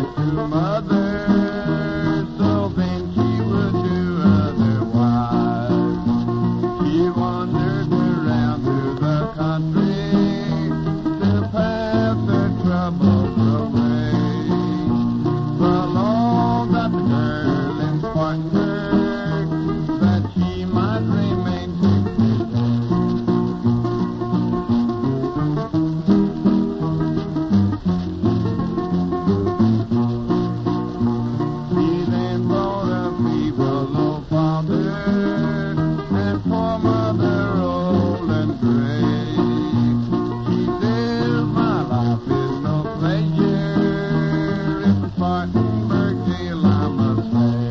to mother, so then she would do otherwise. She wandered around through the country to pass her troubles away. The law got the girl in Spartanburg that she might remain 60 days. She then brought a feeble old father and poor mother old and gray. She says, my life is no pleasure, it's a Spartanburg jail I must stay.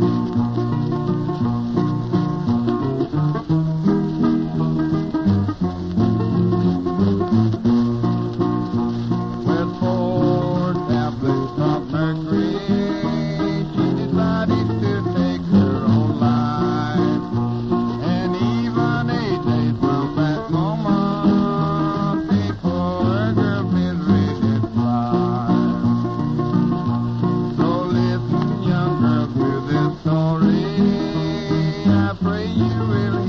With 4 tablets of mercury, she decided to take her own life. And even 8 days from that moment, the poor girl's misery did thrive. So listen, young girl, to this story. I pray you will